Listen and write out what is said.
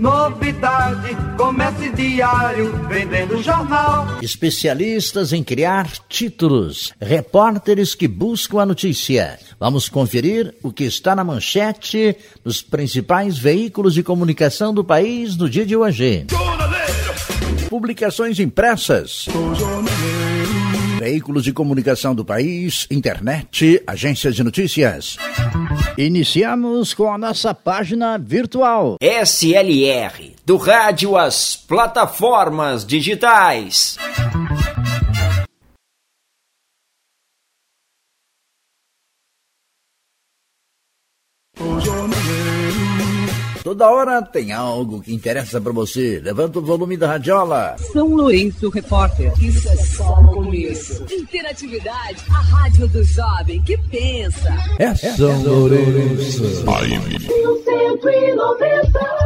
novidade, comércio diário, vendendo jornal. Especialistas em criar títulos, repórteres que buscam a notícia. Vamos conferir o que está na manchete dos principais veículos de comunicação do país no dia de hoje. Publicações impressas, veículos de comunicação do país, internet, agências de notícias. Iniciamos com a nossa página virtual. SLR, do rádio às plataformas digitais. Toda hora tem algo que interessa para você. Levanta o volume da radiola. São Lourenço Repórter. Isso é só o começo. Interatividade, a rádio do jovem que pensa. É São Lourenço. 190.